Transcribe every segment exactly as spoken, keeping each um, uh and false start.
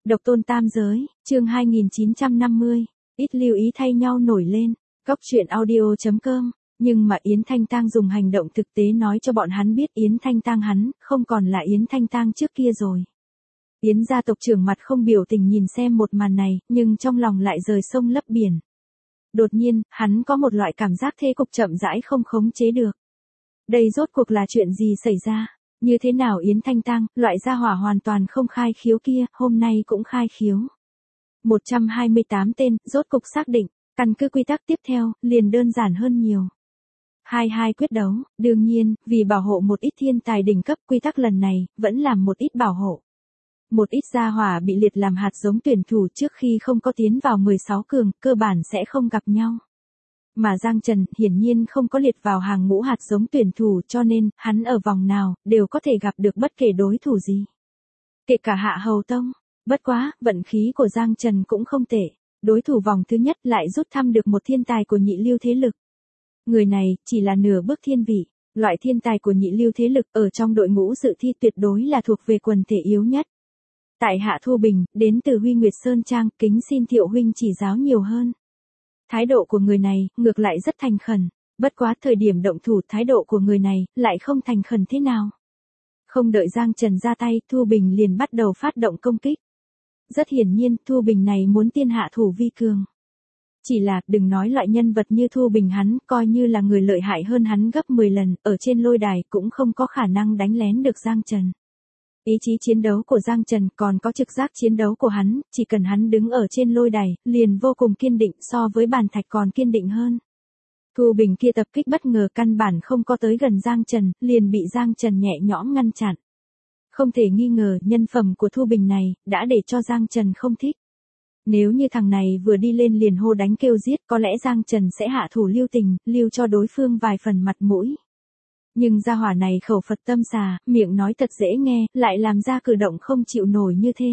Độc tôn tam giới, chương hai nghìn chín trăm năm mươi, ít lưu ý thay nhau nổi lên, góc truyện audio chấm com, nhưng mà Yến Thanh Tang dùng hành động thực tế nói cho bọn hắn biết Yến Thanh Tang hắn, không còn là Yến Thanh Tang trước kia rồi. Yến gia tộc trưởng mặt không biểu tình nhìn xem một màn này, nhưng trong lòng lại rời sông lấp biển. Đột nhiên, hắn có một loại cảm giác thế cục chậm rãi không khống chế được. Đây rốt cuộc là chuyện gì xảy ra? Như thế nào Yến Thanh Tang, loại gia hỏa hoàn toàn không khai khiếu kia, hôm nay cũng khai khiếu. một trăm hai mươi tám tên, rốt cục xác định, căn cứ quy tắc tiếp theo, liền đơn giản hơn nhiều. hai hai quyết đấu, đương nhiên, vì bảo hộ một ít thiên tài đỉnh cấp quy tắc lần này, vẫn làm một ít bảo hộ. Một ít gia hỏa bị liệt làm hạt giống tuyển thủ trước khi không có tiến vào mười sáu cường, cơ bản sẽ không gặp nhau. Mà Giang Trần hiển nhiên không có liệt vào hàng ngũ hạt giống tuyển thủ cho nên, hắn ở vòng nào, đều có thể gặp được bất kể đối thủ gì. Kể cả Hạ Hầu Tông, bất quá, vận khí của Giang Trần cũng không tệ. Đối thủ vòng thứ nhất lại rút thăm được một thiên tài của nhị lưu thế lực. Người này, chỉ là nửa bước thiên vị, loại thiên tài của nhị lưu thế lực ở trong đội ngũ dự thi tuyệt đối là thuộc về quần thể yếu nhất. Tại Hạ Thu Bình, đến từ Huy Nguyệt Sơn Trang, kính xin Thiệu huynh chỉ giáo nhiều hơn. Thái độ của người này, ngược lại rất thành khẩn, bất quá thời điểm động thủ thái độ của người này, lại không thành khẩn thế nào. Không đợi Giang Trần ra tay, Thu Bình liền bắt đầu phát động công kích. Rất hiển nhiên, Thu Bình này muốn tiên hạ thủ vi cường. Chỉ là, đừng nói loại nhân vật như Thu Bình hắn, coi như là người lợi hại hơn hắn gấp mười lần, ở trên lôi đài cũng không có khả năng đánh lén được Giang Trần. Ý chí chiến đấu của Giang Trần còn có trực giác chiến đấu của hắn, chỉ cần hắn đứng ở trên lôi đài, liền vô cùng kiên định so với bàn thạch còn kiên định hơn. Thu Bình kia tập kích bất ngờ căn bản không có tới gần Giang Trần, liền bị Giang Trần nhẹ nhõm ngăn chặn. Không thể nghi ngờ nhân phẩm của Thu Bình này, đã để cho Giang Trần không thích. Nếu như thằng này vừa đi lên liền hô đánh kêu giết, có lẽ Giang Trần sẽ hạ thủ lưu tình, lưu cho đối phương vài phần mặt mũi. Nhưng gia hỏa này khẩu Phật tâm xà, miệng nói thật dễ nghe, lại làm ra cử động không chịu nổi như thế.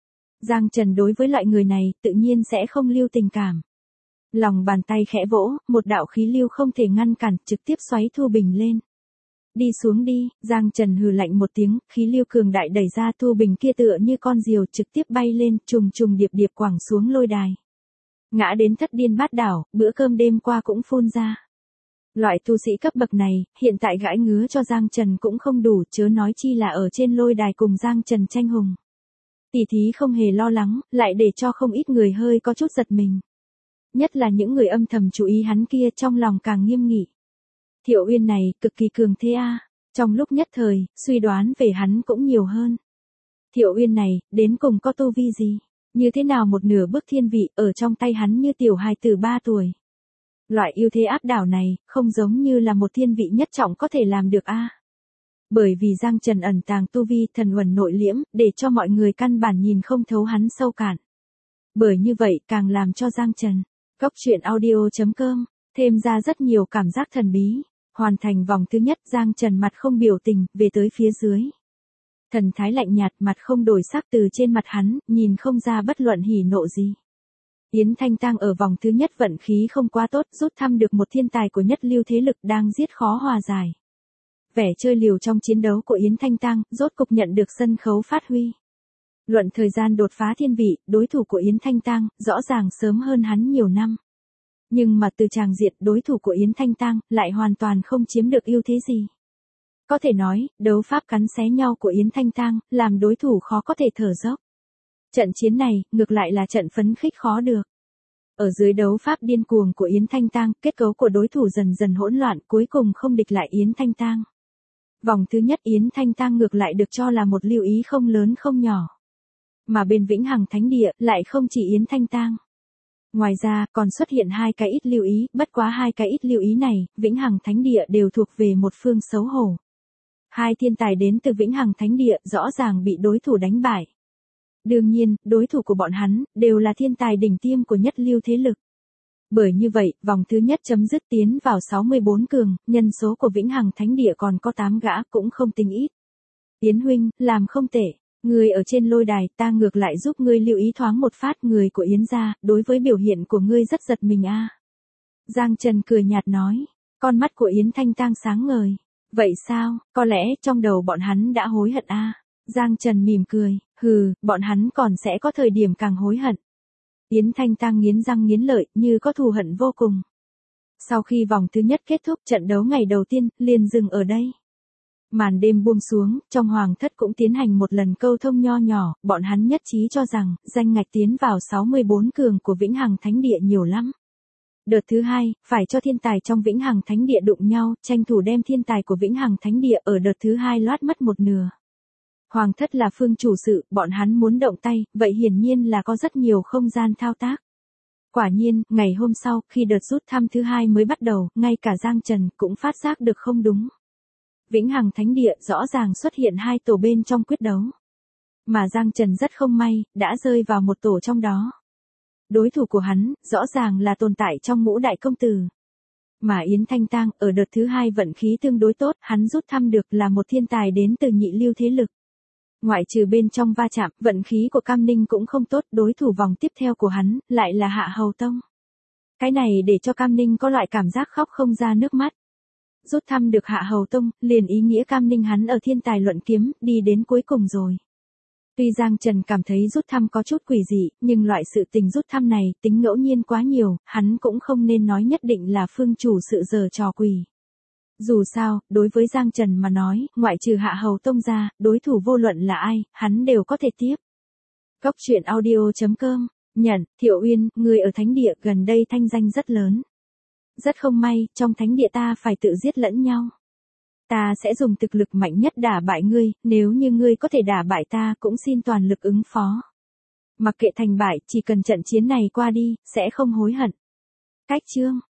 Giang Trần đối với loại người này, tự nhiên sẽ không lưu tình cảm. Lòng bàn tay khẽ vỗ, một đạo khí lưu không thể ngăn cản, trực tiếp xoáy Thu Bình lên. Đi xuống đi, Giang Trần hừ lạnh một tiếng, khí lưu cường đại đẩy ra Thu Bình kia tựa như con diều trực tiếp bay lên, trùng trùng điệp điệp quẳng xuống lôi đài. Ngã đến thất điên bát đảo, bữa cơm đêm qua cũng phun ra. Loại tu sĩ cấp bậc này, hiện tại gãi ngứa cho Giang Trần cũng không đủ, chớ nói chi là ở trên lôi đài cùng Giang Trần tranh hùng. Tỷ thí không hề lo lắng, lại để cho không ít người hơi có chút giật mình. Nhất là những người âm thầm chú ý hắn kia trong lòng càng nghiêm nghị. Thiệu Uyên này, cực kỳ cường thế a. À. Trong lúc nhất thời, suy đoán về hắn cũng nhiều hơn. Thiệu Uyên này, đến cùng có tu vi gì? Như thế nào một nửa bước thiên vị, ở trong tay hắn như tiểu hài tử ba tuổi. Loại ưu thế áp đảo này, không giống như là một thiên vị nhất trọng có thể làm được a. À. Bởi vì Giang Trần ẩn tàng tu vi thần uẩn nội liễm, để cho mọi người căn bản nhìn không thấu hắn sâu cạn. Bởi như vậy, càng làm cho Giang Trần, góc truyện audio chấm com, thêm ra rất nhiều cảm giác thần bí. Hoàn thành vòng thứ nhất, Giang Trần mặt không biểu tình, về tới phía dưới. Thần thái lạnh nhạt, mặt không đổi sắc từ trên mặt hắn, nhìn không ra bất luận hỉ nộ gì. Yến Thanh Tang ở vòng thứ nhất vận khí không quá tốt, rút thăm được một thiên tài của nhất lưu thế lực đang giết khó hòa giải. Vẻ chơi liều trong chiến đấu của Yến Thanh Tang, rốt cục nhận được sân khấu phát huy. Luận thời gian đột phá thiên vị, đối thủ của Yến Thanh Tang, rõ ràng sớm hơn hắn nhiều năm. Nhưng mà từ tràng diện đối thủ của Yến Thanh Tang, lại hoàn toàn không chiếm được ưu thế gì. Có thể nói, đấu pháp cắn xé nhau của Yến Thanh Tang, làm đối thủ khó có thể thở dốc. Trận chiến này, ngược lại là trận phấn khích khó được. Ở dưới đấu pháp điên cuồng của Yến Thanh Tang, kết cấu của đối thủ dần dần hỗn loạn, cuối cùng không địch lại Yến Thanh Tang. Vòng thứ nhất Yến Thanh Tang ngược lại được cho là một lưu ý không lớn không nhỏ. Mà bên Vĩnh Hằng Thánh Địa, lại không chỉ Yến Thanh Tang. Ngoài ra, còn xuất hiện hai cái ít lưu ý, bất quá hai cái ít lưu ý này, Vĩnh Hằng Thánh Địa đều thuộc về một phương xấu hổ. Hai thiên tài đến từ Vĩnh Hằng Thánh Địa, rõ ràng bị đối thủ đánh bại. Đương nhiên, đối thủ của bọn hắn, đều là thiên tài đỉnh tiêm của nhất lưu thế lực. Bởi như vậy, vòng thứ nhất chấm dứt tiến vào sáu mươi bốn cường, nhân số của Vĩnh Hằng Thánh Địa còn có tám gã, cũng không tính ít. Yến huynh, làm không tệ. Người ở trên lôi đài, ta ngược lại giúp ngươi lưu ý thoáng một phát, người của Yến gia, đối với biểu hiện của ngươi rất giật mình a. À. Giang Trần cười nhạt nói, con mắt của Yến Thanh Tang sáng ngời. Vậy sao, có lẽ trong đầu bọn hắn đã hối hận a. À. Giang Trần mỉm cười, hừ, bọn hắn còn sẽ có thời điểm càng hối hận. Yến Thanh Tang nghiến răng nghiến lợi, như có thù hận vô cùng. Sau khi vòng thứ nhất kết thúc, trận đấu ngày đầu tiên, liền dừng ở đây. Màn đêm buông xuống, trong hoàng thất cũng tiến hành một lần câu thông nho nhỏ, bọn hắn nhất trí cho rằng, danh ngạch tiến vào sáu mươi bốn cường của Vĩnh Hằng Thánh Địa nhiều lắm. Đợt thứ hai, phải cho thiên tài trong Vĩnh Hằng Thánh Địa đụng nhau, tranh thủ đem thiên tài của Vĩnh Hằng Thánh Địa ở đợt thứ hai loát mất một nửa. Hoàng thất là phương chủ sự, bọn hắn muốn động tay, vậy hiển nhiên là có rất nhiều không gian thao tác. Quả nhiên, ngày hôm sau, khi đợt rút thăm thứ hai mới bắt đầu, ngay cả Giang Trần cũng phát giác được không đúng. Vĩnh Hằng Thánh Địa rõ ràng xuất hiện hai tổ bên trong quyết đấu. Mà Giang Trần rất không may, đã rơi vào một tổ trong đó. Đối thủ của hắn, rõ ràng là tồn tại trong ngũ đại công tử. Mà Yến Thanh Tang, ở đợt thứ hai vận khí tương đối tốt, hắn rút thăm được là một thiên tài đến từ nhị lưu thế lực. Ngoại trừ bên trong va chạm, vận khí của Cam Ninh cũng không tốt, đối thủ vòng tiếp theo của hắn, lại là Hạ Hầu Tông. Cái này để cho Cam Ninh có loại cảm giác khóc không ra nước mắt. Rút thăm được Hạ Hầu Tông, liền ý nghĩa Cam Ninh hắn ở thiên tài luận kiếm, đi đến cuối cùng rồi. Tuy Giang Trần cảm thấy rút thăm có chút quỷ dị, nhưng loại sự tình rút thăm này, tính ngẫu nhiên quá nhiều, hắn cũng không nên nói nhất định là phương chủ sự giở trò quỷ. Dù sao, đối với Giang Trần mà nói, ngoại trừ Hạ Hầu Tông ra, đối thủ vô luận là ai, hắn đều có thể tiếp. Cốc truyện audio chấm com, nhận, Thiệu Uyên, người ở Thánh Địa gần đây thanh danh rất lớn. Rất không may, trong Thánh Địa ta phải tự giết lẫn nhau. Ta sẽ dùng thực lực mạnh nhất đả bại ngươi, nếu như ngươi có thể đả bại ta cũng xin toàn lực ứng phó. Mặc kệ thành bại, chỉ cần trận chiến này qua đi, sẽ không hối hận. Cách chương